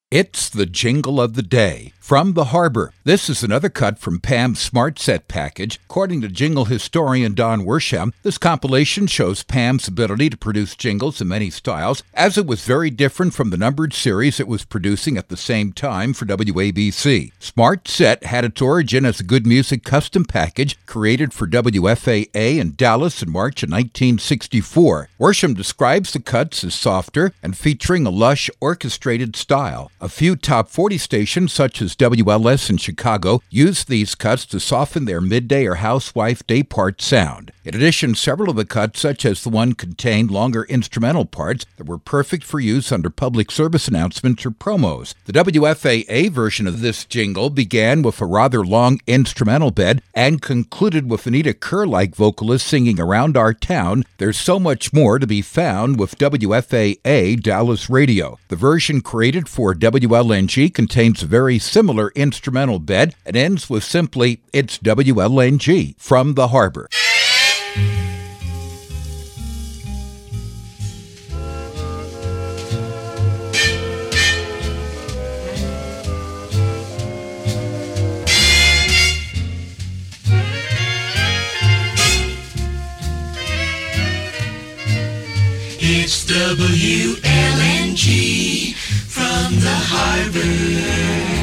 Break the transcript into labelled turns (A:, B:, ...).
A: It's the jingle of the day from the Harbor. This is another cut from Pam's Smart Set package. According to jingle historian Don Worsham, this compilation shows Pam's ability to produce jingles in many styles, as it was very different from the numbered series it was producing at the same time for WABC. Smart Set had its origin as a Good Music custom package created for WFAA in Dallas in March of 1964. Worsham describes the cuts as softer and featuring a lush, orchestrated style. A few top 40 stations, such as WLS in Chicago, used these cuts to soften their midday or housewife daypart sound. In addition, several of the cuts, such as the one contained longer instrumental parts that were perfect for use under public service announcements or promos. The WFAA version of this jingle began with a rather long instrumental bed and concluded with Anita Kerr-like vocalists singing "Around Our Town." There's so much more to be found with WFAA Dallas Radio. The version created for WLNG contains a very similar instrumental bed and ends with simply "It's WLNG" from the Harbor.
B: It's WLNG from the Harbor.